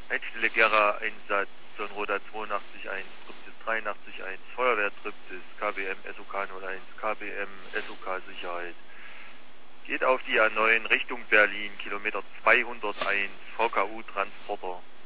Leitstelle Gera, Einsatz Sonnenroda 82.1, Triptis 83.1, Feuerwehr Triptis, KBM SOK 01, KBM SOK Sicherheit. Geht auf die A9 Richtung Berlin, Kilometer 201, VKU Transporter.